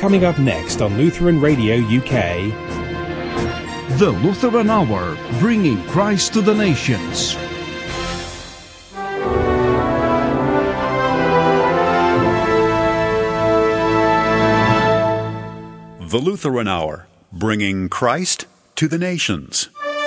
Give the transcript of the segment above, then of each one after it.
Coming up next on Lutheran Radio UK. The Lutheran Hour, bringing Christ to the nations. The Lutheran Hour, bringing Christ to the nations.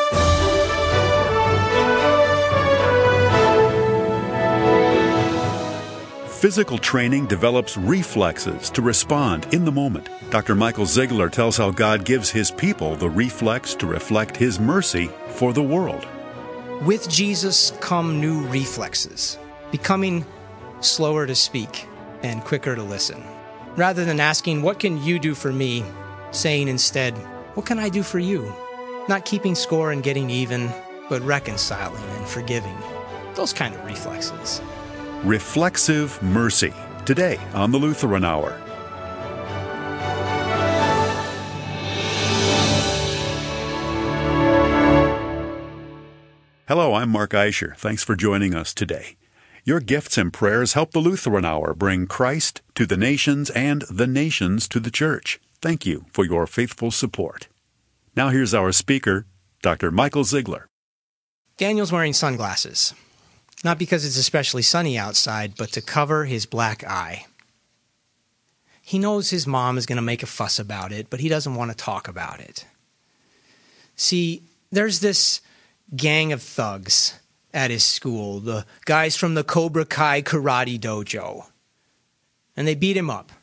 Physical training develops reflexes to respond in the moment. Dr. Michael Ziegler tells how God gives His people the reflex to reflect His mercy for the world. With Jesus come new reflexes, becoming slower to speak and quicker to listen. Rather than asking, "What can you do for me?" saying instead, "What can I do for you?" Not keeping score and getting even, but reconciling and forgiving. Those kind of reflexes. Reflexive mercy, today on the Lutheran Hour. Hello, I'm Mark Eicher. Thanks for joining us today. Your gifts and prayers help the Lutheran Hour bring Christ to the nations and the nations to the church. Thank you for your faithful support. Now here's our speaker, Dr. Michael Ziegler. Daniel's wearing sunglasses. Not because it's especially sunny outside, but to cover his black eye. He knows his mom is going to make a fuss about it, but he doesn't want to talk about it. See, there's this gang of thugs at his school, the guys from the Cobra Kai Karate Dojo. And they beat him up.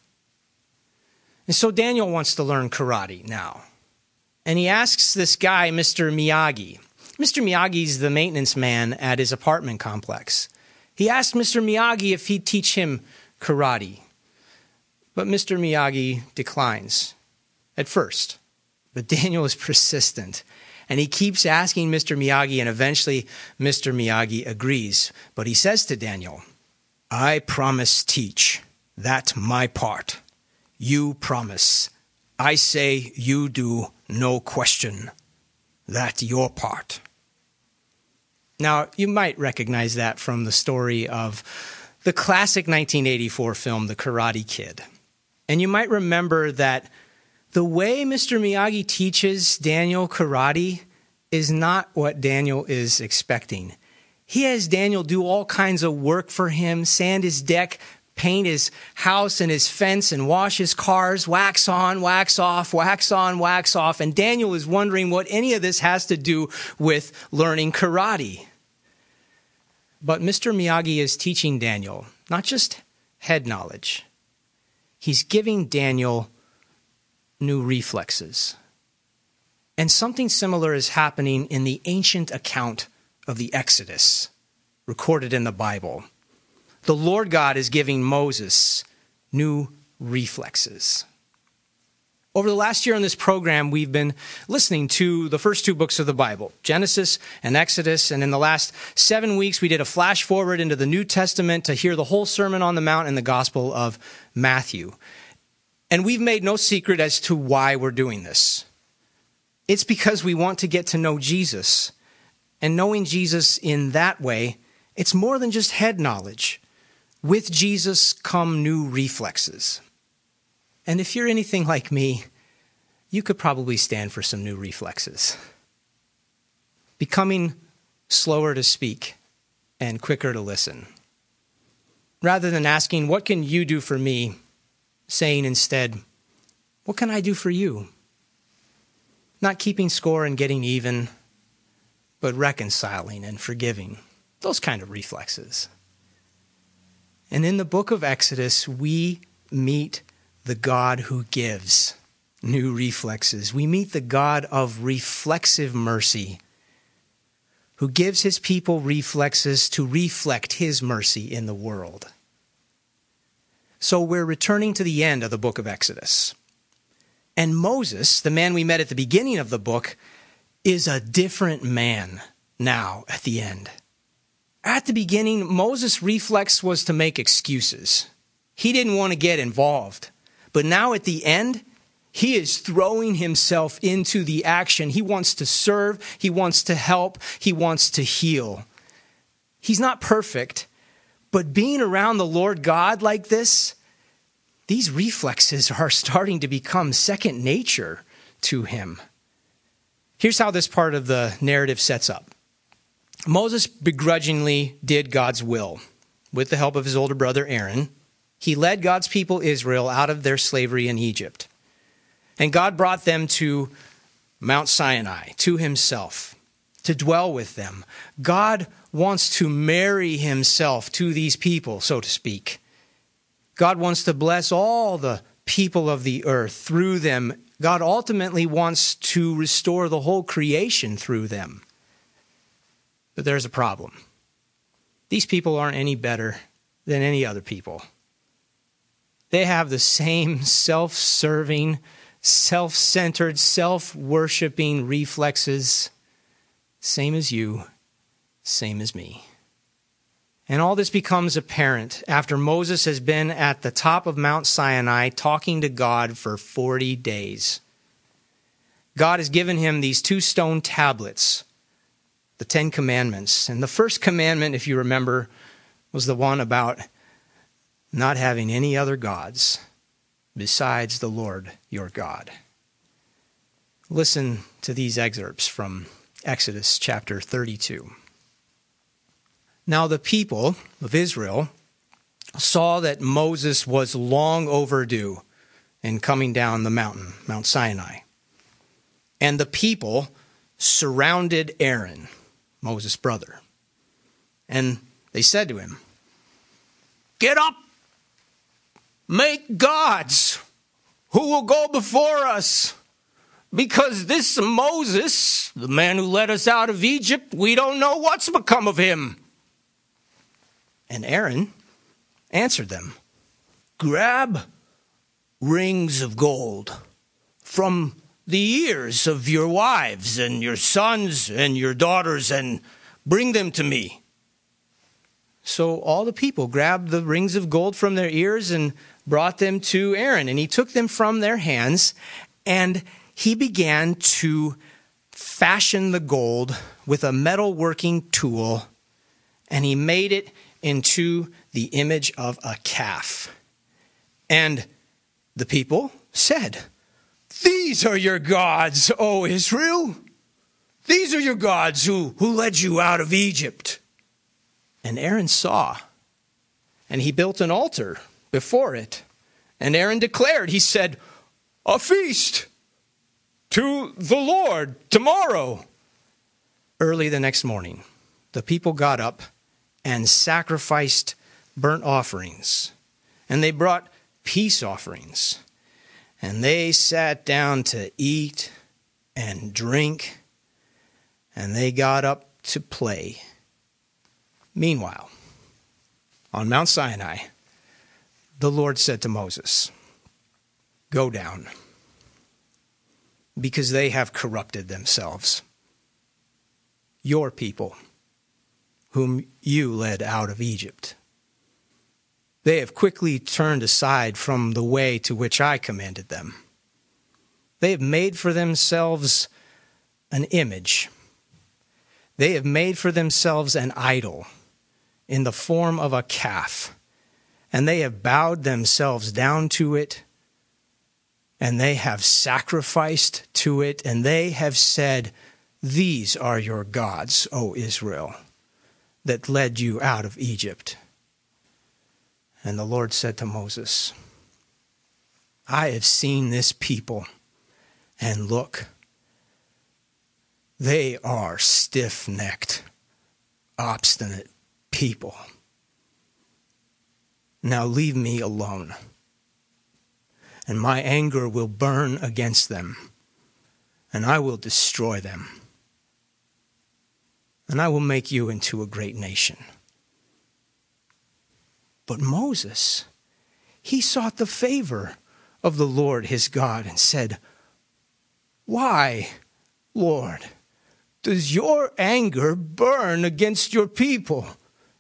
And so Daniel wants to learn karate now. And he asks this guy, Mr. Miyagi. Mr. Miyagi's the maintenance man at his apartment complex. He asked Mr. Miyagi if he'd teach him karate. But Mr. Miyagi declines at first. But Daniel is persistent. And he keeps asking Mr. Miyagi, and eventually Mr. Miyagi agrees. But he says to Daniel, "I promise teach. That my part. You promise. I say you do, no question. That your part." Now, you might recognize that from the story of the classic 1984 film, The Karate Kid. And you might remember that the way Mr. Miyagi teaches Daniel karate is not what Daniel is expecting. He has Daniel do all kinds of work for him, sand his deck, paint his house and his fence, and wash his cars, wax on, wax off, wax on, wax off. And Daniel is wondering what any of this has to do with learning karate. But Mr. Miyagi is teaching Daniel not just head knowledge. He's giving Daniel new reflexes. And something similar is happening in the ancient account of the Exodus, recorded in the Bible. The Lord God is giving Moses new reflexes. Over the last year on this program, we've been listening to the first two books of the Bible, Genesis and Exodus. And in the last 7 weeks, we did a flash forward into the New Testament to hear the whole Sermon on the Mount and the Gospel of Matthew. And we've made no secret as to why we're doing this. It's because we want to get to know Jesus. And knowing Jesus in that way, it's more than just head knowledge. With Jesus come new reflexes. And if you're anything like me, you could probably stand for some new reflexes. Becoming slower to speak and quicker to listen. Rather than asking, "What can you do for me?" saying instead, "What can I do for you?" Not keeping score and getting even, but reconciling and forgiving. Those kind of reflexes. And in the book of Exodus, we meet the God who gives new reflexes. We meet the God of reflexive mercy, who gives his people reflexes to reflect his mercy in the world. So we're returning to the end of the book of Exodus. And Moses, the man we met at the beginning of the book, is a different man now at the end. At the beginning, Moses' reflex was to make excuses. He didn't want to get involved. But now at the end, he is throwing himself into the action. He wants to serve. He wants to help. He wants to heal. He's not perfect, but being around the Lord God like this, these reflexes are starting to become second nature to him. Here's how this part of the narrative sets up. Moses begrudgingly did God's will with the help of his older brother Aaron. He led God's people Israel out of their slavery in Egypt. And God brought them to Mount Sinai, to himself, to dwell with them. God wants to marry himself to these people, so to speak. God wants to bless all the people of the earth through them. God ultimately wants to restore the whole creation through them. But there's a problem. These people aren't any better than any other people. They have the same self-serving, self-centered, self-worshiping reflexes, same as you, same as me. And all this becomes apparent after Moses has been at the top of Mount Sinai talking to God for 40 days. God has given him these 2 stone tablets, the 10 Commandments. And the first commandment, if you remember, was the one about not having any other gods besides the Lord your God. Listen to these excerpts from Exodus chapter 32. Now the people of Israel saw that Moses was long overdue in coming down the mountain, Mount Sinai. And the people surrounded Aaron, Moses' brother. And they said to him, "Get up, make gods who will go before us. Because this Moses, the man who led us out of Egypt, we don't know what's become of him." And Aaron answered them, "Grab rings of gold from the ears of your wives and your sons and your daughters and bring them to me." So all the people grabbed the rings of gold from their ears and brought them to Aaron. And he took them from their hands, and he began to fashion the gold with a metalworking tool, and he made it into the image of a calf. And the people said, "These are your gods, O Israel. These are your gods who led you out of Egypt." And Aaron saw, and he built an altar before it. And Aaron declared, he said, "A feast to the Lord tomorrow." Early the next morning, the people got up and sacrificed burnt offerings, and they brought peace offerings, and they sat down to eat and drink, and they got up to play. Meanwhile, on Mount Sinai, the Lord said to Moses, "Go down, because they have corrupted themselves, your people, whom you led out of Egypt. They have quickly turned aside from the way to which I commanded them. They have made for themselves an image. They have made for themselves an idol in the form of a calf, and they have bowed themselves down to it, and they have sacrificed to it, and they have said, 'These are your gods, O Israel, that led you out of Egypt.' And the Lord said to Moses, 'I have seen this people, and look, they are stiff-necked, obstinate people. Now leave me alone, and my anger will burn against them, and I will destroy them. And I will make you into a great nation.' But Moses, he sought the favor of the Lord his God and said, 'Why, Lord, does your anger burn against your people,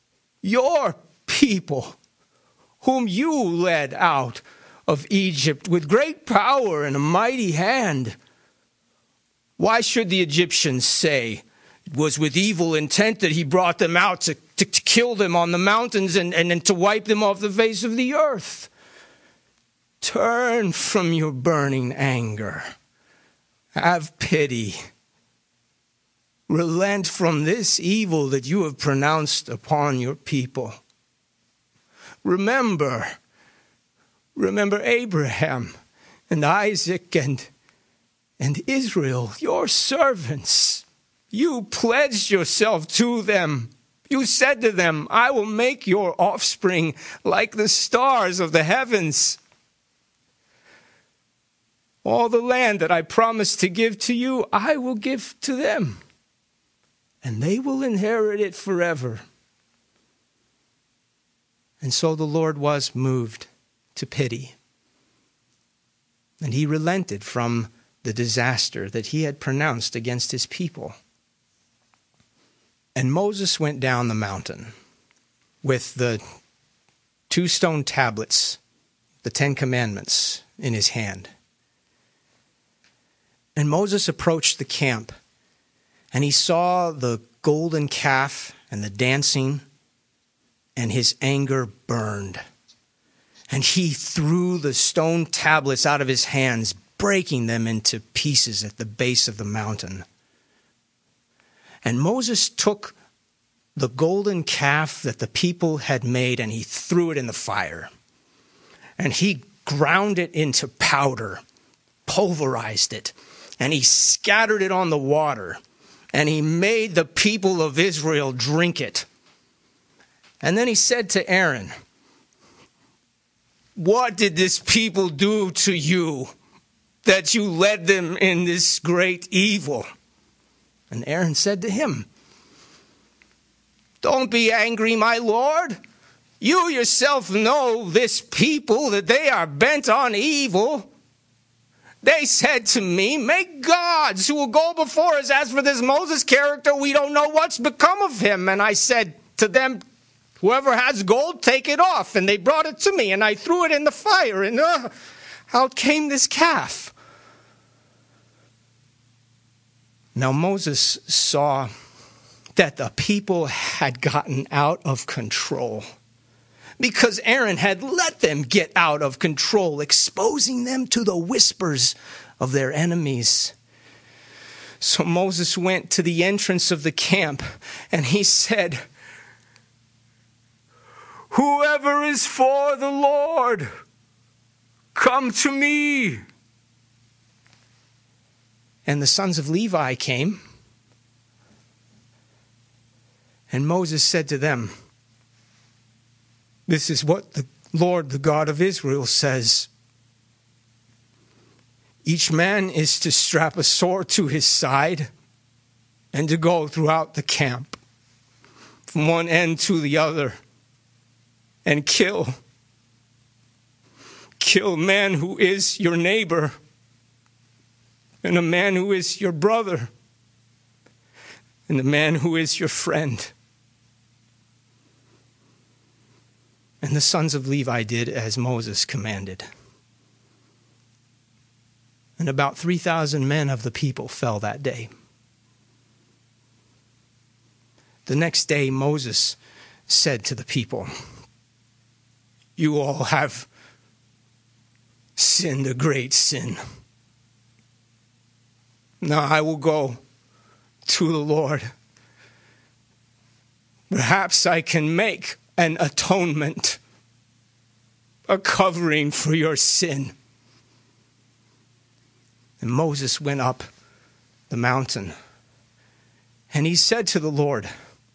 whom you led out of Egypt with great power and a mighty hand? Why should the Egyptians say it was with evil intent that he brought them out to kill them on the mountains and to wipe them off the face of the earth? turn from your burning anger. Have pity. Relent from this evil that you have pronounced upon your people. Remember Abraham and Isaac and Israel, your servants. You pledged yourself to them. You said to them, I will make your offspring like the stars of the heavens. All the land that I promised to give to you, I will give to them, and they will inherit it forever. And so the Lord was moved to pity, and he relented from the disaster that he had pronounced against his people. And Moses went down the mountain with the 2 stone tablets, the 10 Commandments, in his hand. And Moses approached the camp, and he saw the golden calf and the dancing, and his anger burned. And he threw the stone tablets out of his hands, breaking them into pieces at the base of the mountain. And Moses took the golden calf that the people had made, and he threw it in the fire. And he ground it into powder, pulverized it, and he scattered it on the water, and he made the people of Israel drink it. And then he said to Aaron, what did this people do to you that you led them in this great evil? And Aaron said to him, don't be angry, my lord. You yourself know this people, that they are bent on evil. They said to me, make gods who will go before us. As for this Moses character, we don't know what's become of him. And I said to them, whoever has gold, take it off. And they brought it to me, and I threw it in the fire, and out came this calf. Now Moses saw that the people had gotten out of control, because Aaron had let them get out of control, exposing them to the whispers of their enemies. So Moses went to the entrance of the camp, and he said, whoever is for the Lord, come to me. And the sons of Levi came, and Moses said to them, this is what the Lord, the God of Israel, says. Each man is to strap a sword to his side and to go throughout the camp from one end to the other and kill a man who is your neighbor and a man who is your brother and a man who is your friend. And the sons of Levi did as Moses commanded. And about 3,000 men of the people fell that day. The next day Moses said to the people, you all have sinned a great sin. Now I will go to the Lord. Perhaps I can make an atonement, a covering for your sin. And Moses went up the mountain, and he said to the Lord,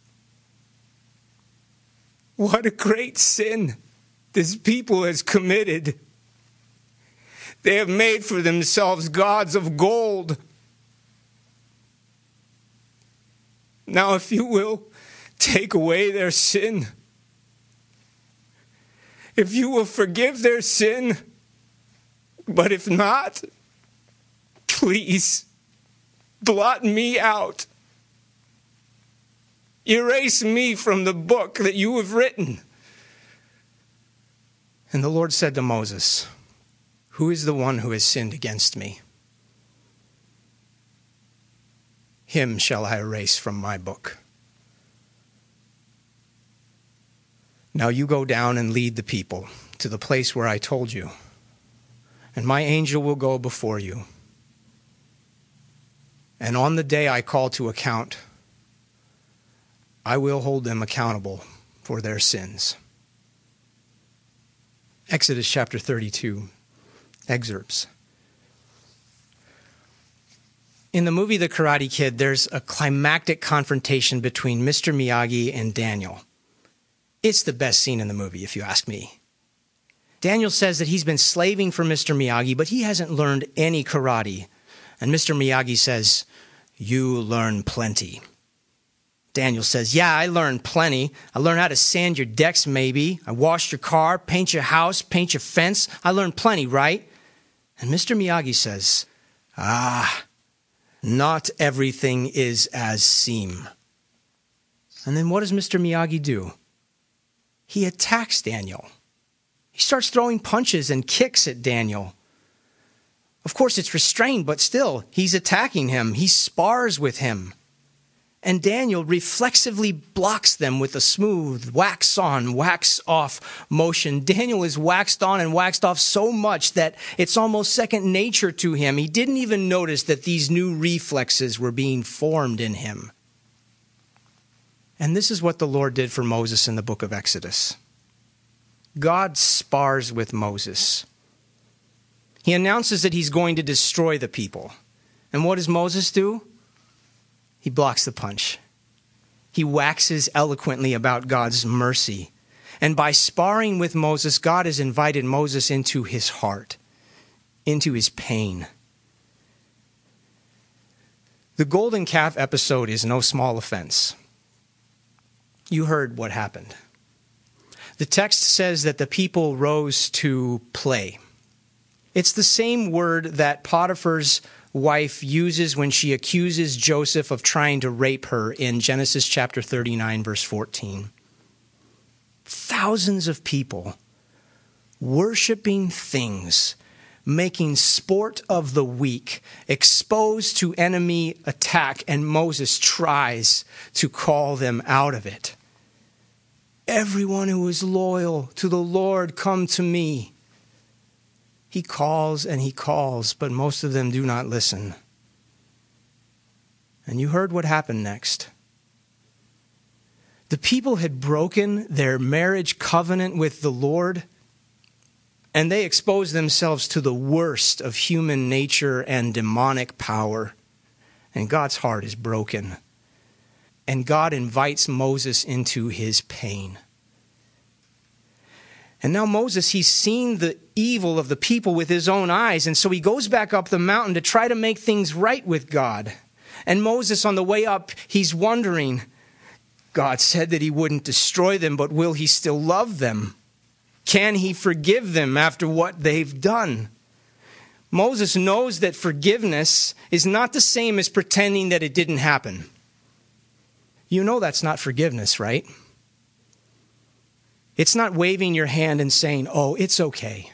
what a great sin this people has committed. They have made for themselves gods of gold. Now, if you will take away their sin, if you will forgive their sin, but if not, please blot me out. Erase me from the book that you have written. And the Lord said to Moses, who is the one who has sinned against me? Him shall I erase from my book. Now you go down and lead the people to the place where I told you, and my angel will go before you. And on the day I call to account, I will hold them accountable for their sins. Exodus chapter 32, excerpts. In the movie The Karate Kid, there's a climactic confrontation between Mr. Miyagi and Daniel. It's the best scene in the movie, if you ask me. Daniel says that he's been slaving for Mr. Miyagi, but he hasn't learned any karate. And Mr. Miyagi says, "You learn plenty." Daniel says, "Yeah, I learned plenty. I learned how to sand your decks, maybe. I washed your car, paint your house, paint your fence. I learned plenty, right?" And Mr. Miyagi says, "Not everything is as seem." And then what does Mr. Miyagi do? He attacks Daniel. He starts throwing punches and kicks at Daniel. Of course, it's restrained, but still, he's attacking him. He spars with him. And Daniel reflexively blocks them with a smooth wax on, wax off motion. Daniel is waxed on and waxed off so much that it's almost second nature to him. He didn't even notice that these new reflexes were being formed in him. And this is what the Lord did for Moses in the book of Exodus. God spars with Moses. He announces that he's going to destroy the people. And what does Moses do? He blocks the punch. He waxes eloquently about God's mercy. And by sparring with Moses, God has invited Moses into his heart, into his pain. The golden calf episode is no small offense. You heard what happened. The text says that the people rose to play. It's the same word that Potiphar's wife uses when she accuses Joseph of trying to rape her in Genesis chapter 39, verse 14. Thousands of people worshiping things, making sport of the weak, exposed to enemy attack, and Moses tries to call them out of it. Everyone who is loyal to the Lord, come to me. He calls and he calls, but most of them do not listen. And you heard what happened next. The people had broken their marriage covenant with the Lord, and they exposed themselves to the worst of human nature and demonic power. And God's heart is broken. And God invites Moses into his pain. And now Moses, he's seen the evil of the people with his own eyes, and so he goes back up the mountain to try to make things right with God. And Moses, on the way up, he's wondering, God said that he wouldn't destroy them, but will he still love them? Can he forgive them after what they've done? Moses knows that forgiveness is not the same as pretending that it didn't happen. You know that's not forgiveness, right? It's not waving your hand and saying, "Oh, it's okay."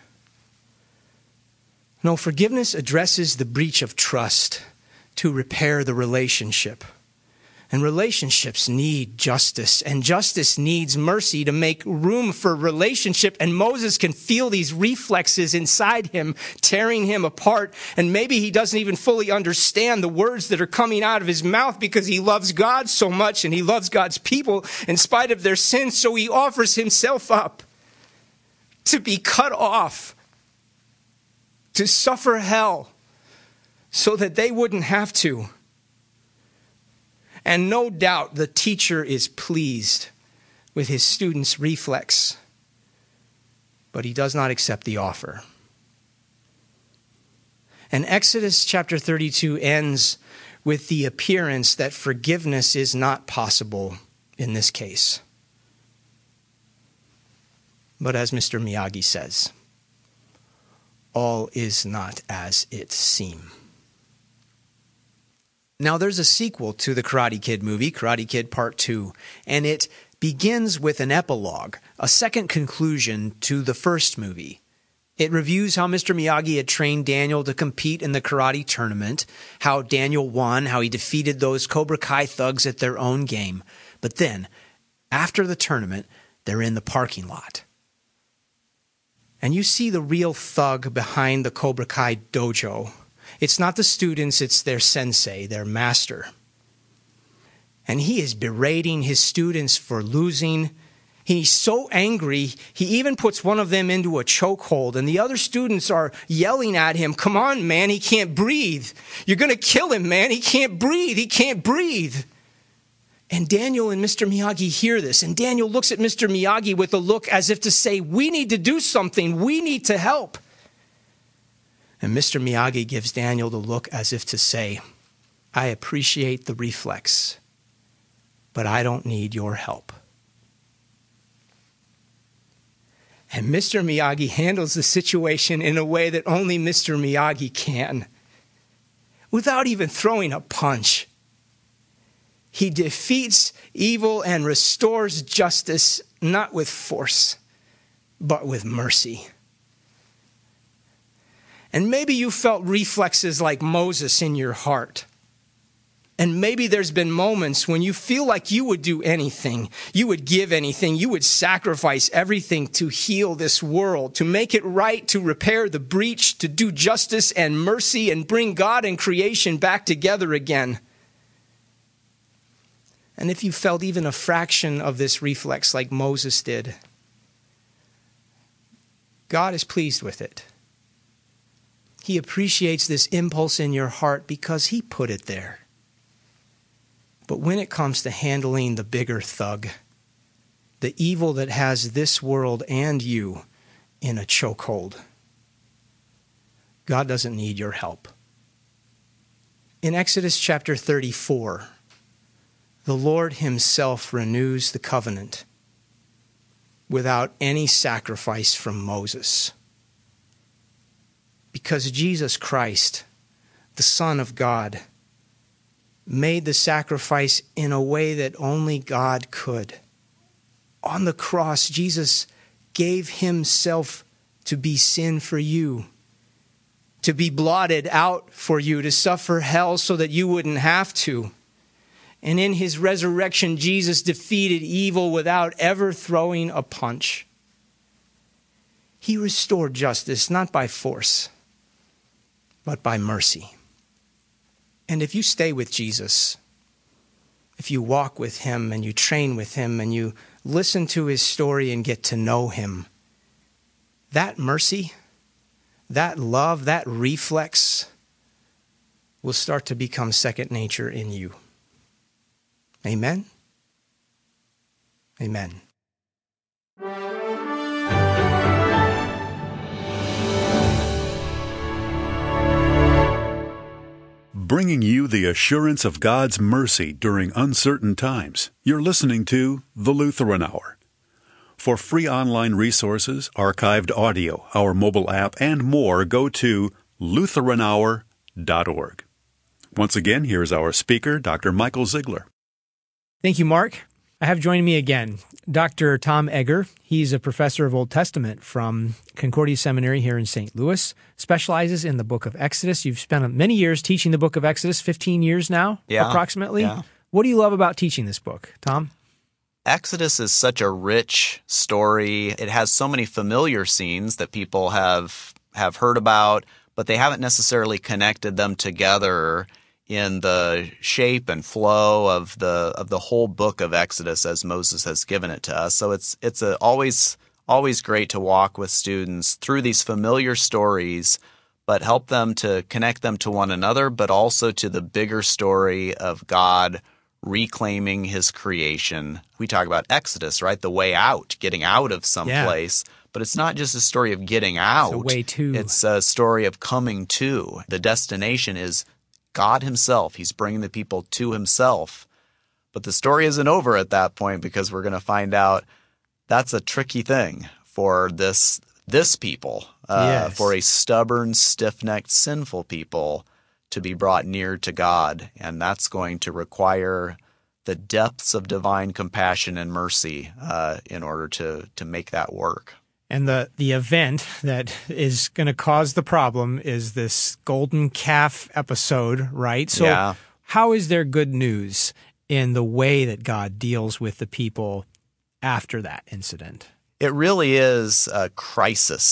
No, forgiveness addresses the breach of trust to repair the relationship. And relationships need justice, and justice needs mercy to make room for relationship. And Moses can feel these reflexes inside him, tearing him apart. And maybe he doesn't even fully understand the words that are coming out of his mouth because he loves God so much and he loves God's people in spite of their sins. So he offers himself up to be cut off, to suffer hell so that they wouldn't have to. And no doubt the teacher is pleased with his student's reflex, but he does not accept the offer. And Exodus chapter 32 ends with the appearance that forgiveness is not possible in this case. But as Mr. Miyagi says, all is not as it seems. Now, there's a sequel to the Karate Kid movie, Karate Kid Part 2, and it begins with an epilogue, a second conclusion to the first movie. It reviews how Mr. Miyagi had trained Daniel to compete in the karate tournament, how Daniel won, how he defeated those Cobra Kai thugs at their own game. But then, after the tournament, they're in the parking lot. And you see the real thug behind the Cobra Kai dojo. It's not the students, it's their sensei, their master. And he is berating his students for losing. He's so angry, he even puts one of them into a chokehold, and the other students are yelling at him, "Come on, man, he can't breathe. You're going to kill him, man. He can't breathe. He can't breathe." And Daniel and Mr. Miyagi hear this, and Daniel looks at Mr. Miyagi with a look as if to say, "We need to do something. We need to help." And Mr. Miyagi gives Daniel the look as if to say, "I appreciate the reflex, but I don't need your help." And Mr. Miyagi handles the situation in a way that only Mr. Miyagi can. Without even throwing a punch, he defeats evil and restores justice, not with force, but with mercy. And maybe you felt reflexes like Moses in your heart. And maybe there's been moments when you feel like you would do anything, you would give anything, you would sacrifice everything to heal this world, to make it right, to repair the breach, to do justice and mercy and bring God and creation back together again. And if you felt even a fraction of this reflex like Moses did, God is pleased with it. He appreciates this impulse in your heart because he put it there. But when it comes to handling the bigger thug, the evil that has this world and you in a chokehold, God doesn't need your help. In Exodus chapter 34, the Lord himself renews the covenant without any sacrifice from Moses. Because Jesus Christ, the Son of God, made the sacrifice in a way that only God could. On the cross, Jesus gave himself to be sin for you, to be blotted out for you, to suffer hell so that you wouldn't have to. And in his resurrection, Jesus defeated evil without ever throwing a punch. He restored justice, not by force, but by mercy. And if you stay with Jesus, if you walk with him and you train with him and you listen to his story and get to know him, that mercy, that love, that reflex will start to become second nature in you. Amen? Amen. Bringing you the assurance of God's mercy during uncertain times. You're listening to The Lutheran Hour. For free online resources, archived audio, our mobile app, and more, go to LutheranHour.org. Once again, here's our speaker, Dr. Michael Ziegler. Thank you, Mark. I have joining me again Dr. Tom Egger. He's a professor of Old Testament from Concordia Seminary here in St. Louis, specializes in the book of Exodus. You've spent many years teaching the book of Exodus, 15 years now, approximately. Yeah. What do you love about teaching this book, Tom? Exodus is such a rich story. It has so many familiar scenes that people have heard about, but they haven't necessarily connected them together in the shape and flow of the whole book of Exodus as Moses has given it to us. So it's always great to walk with students through these familiar stories, but help them to connect them to one another, but also to the bigger story of God reclaiming his creation. We talk about Exodus, right? The way out, getting out of some place. But it's not just a story of getting out. It's a way to. It's a story of coming to. The destination is God himself. He's bringing the people to himself. But the story isn't over at that point, because we're going to find out that's a tricky thing for this people, for a stubborn, stiff-necked, sinful people to be brought near to God. And that's going to require the depths of divine compassion and mercy in order to make that work. And the event that is going to cause the problem is this golden calf episode, right? So how is there good news in the way that God deals with the people after that incident? It really is a crisis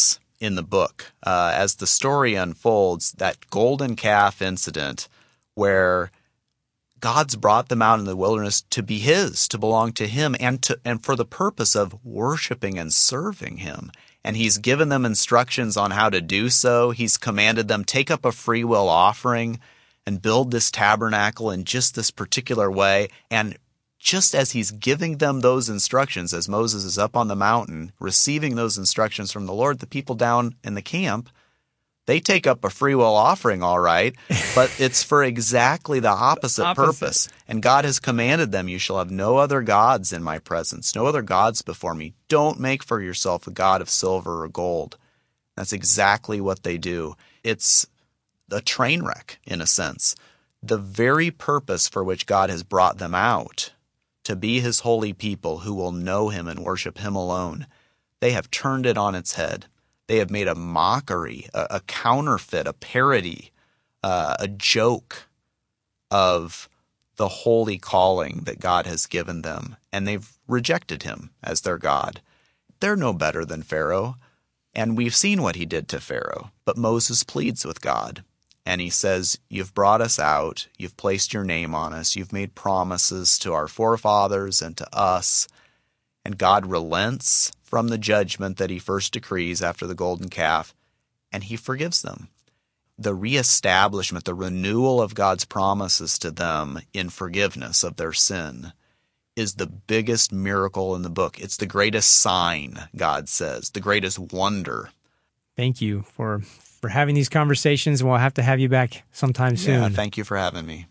in the book. As the story unfolds, that golden calf incident where God's brought them out in the wilderness to be His, to belong to Him, and for the purpose of worshiping and serving Him. And He's given them instructions on how to do so. He's commanded them, take up a free will offering and build this tabernacle in just this particular way. And just as He's giving them those instructions, as Moses is up on the mountain receiving those instructions from the Lord, the people down in the camp, they take up a free will offering, all right, but it's for exactly the opposite purpose. And God has commanded them, you shall have no other gods in my presence, no other gods before me. Don't make for yourself a god of silver or gold. That's exactly what they do. It's a train wreck, in a sense. The very purpose for which God has brought them out, to be His holy people who will know Him and worship Him alone, they have turned it on its head. They have made a mockery, a counterfeit, a parody, a joke of the holy calling that God has given them, and they've rejected Him as their God. They're no better than Pharaoh, and we've seen what he did to Pharaoh. But Moses pleads with God, and he says, you've brought us out, you've placed your name on us, you've made promises to our forefathers and to us, and God relents from the judgment that He first decrees after the golden calf, and He forgives them. The reestablishment, the renewal of God's promises to them in forgiveness of their sin is the biggest miracle in the book. It's the greatest sign, God says, the greatest wonder. Thank you for having these conversations, and we'll have to have you back sometime soon. Yeah, thank you for having me.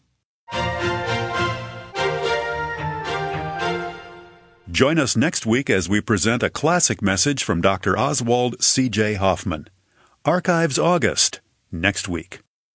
Join us next week as we present a classic message from Dr. Oswald C.J. Hoffman. Archives August, next week.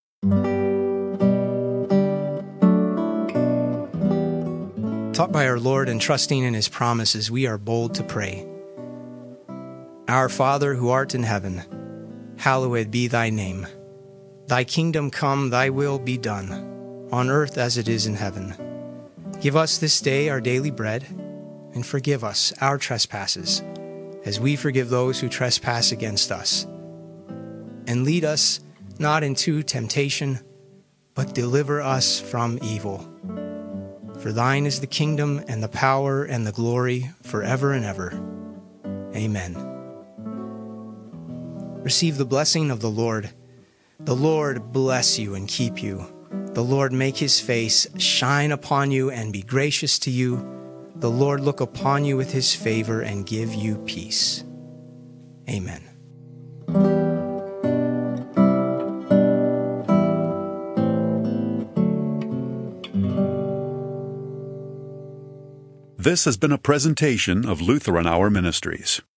Taught by our Lord and trusting in His promises, we are bold to pray. Our Father, who art in heaven, hallowed be Thy name. Thy kingdom come, Thy will be done, on earth as it is in heaven. Give us this day our daily bread, and forgive us our trespasses, as we forgive those who trespass against us. And lead us not into temptation, but deliver us from evil. For Thine is the kingdom, and the power, and the glory, forever and ever. Amen. Receive the blessing of the Lord. The Lord bless you and keep you. The Lord make His face shine upon you and be gracious to you. The Lord look upon you with His favor and give you peace. Amen. This has been a presentation of Lutheran Hour Ministries.